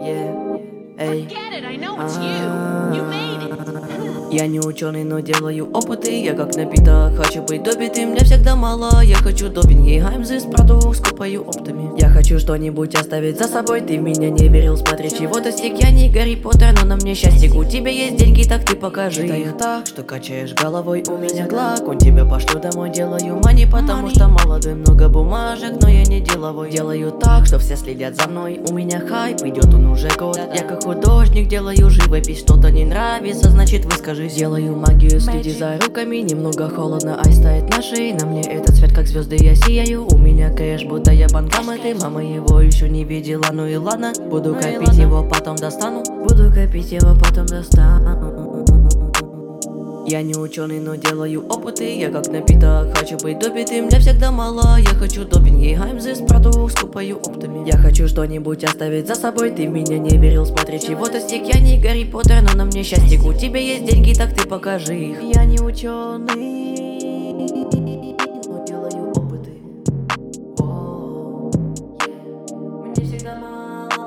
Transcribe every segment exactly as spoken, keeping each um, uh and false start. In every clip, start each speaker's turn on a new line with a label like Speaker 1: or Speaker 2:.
Speaker 1: Yeah, эй.
Speaker 2: Forget it, I know it's you. You made it.
Speaker 1: Я не ученый, но делаю опыты. Я как напиток, хочу быть допитым. Мне всегда мало, я хочу допинги. Гаймзис, продукт, скупаю оптами. Я хочу что-нибудь оставить за собой. Ты в меня не верил, смотри, чего достиг. Я не Гарри Поттер, но на мне счастье. У тебя есть деньги, так ты покажи. Это их так, что качаешь головой. У меня глак, он тебя пошлю домой. Делаю мани, потому что молодой. Много бумажек, но я не деловой. Делаю так, что все следят за мной. У меня хайп, идет он уже год. Я как художник делаю живопись. Что-то не нравится, значит выскажи. Делаю магию, следи за руками. Немного холодно, айс тает на шее. На мне этот цвет, как звезды, я сияю. У меня кэш, будто я банкомат. И мама его еще не видела, ну и ладно. Буду копить его, потом достану. Буду копить его, потом достану. Я не ученый, но делаю опыты. Я как напиток, хочу быть допитым. Мне всегда мало, я хочу допинги. Гаймзис, продукт, скупаю оптами. Я хочу что-нибудь оставить за собой. Ты в меня не верил, смотри, чего достиг. Я не Гарри Поттер, но на мне счастье. У тебя есть деньги, так ты покажи их. Я не ученый, но делаю опыты. О, yeah. Мне всегда мало.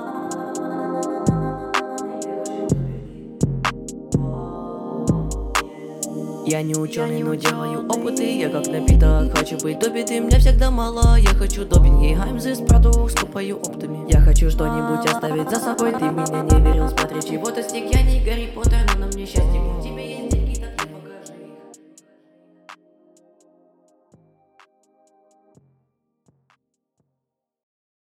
Speaker 1: Я не ученый, но делаю опыты. Я как напиток, хочу быть допитым. Мне всегда мало, я хочу допинги. Гаймзис, продукт, скупаю оптами. Я хочу что-нибудь оставить за собой. Ты в меня не верил, смотри, чего достиг. Я не Гарри Поттер, но на мне счастье.